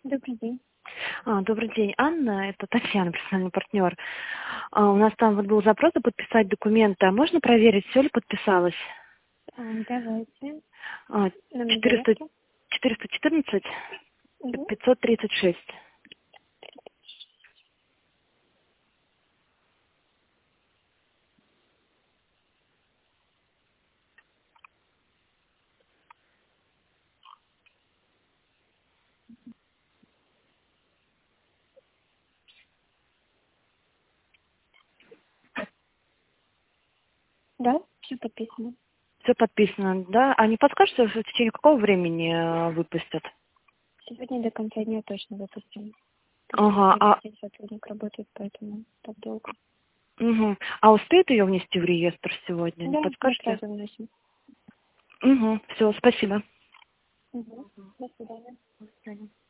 Добрый день. Добрый день, Анна, это Татьяна, профессиональный партнер. У нас там вот был запрос подписать документы, а можно проверить, все ли подписалось? Давайте. А, Номер 400 заявки. 414 Угу. 536. Да, все подписано. Все подписано, да? А не подскажете, в течение какого времени выпустят? Сегодня до конца дня точно выпустим. Просто Ага, каждый день сотрудник работает, поэтому так долго. а успеет ее внести в реестр сегодня? Не Да, мы подскажете? сразу вносим. Все, спасибо. Угу. До свидания. До свидания.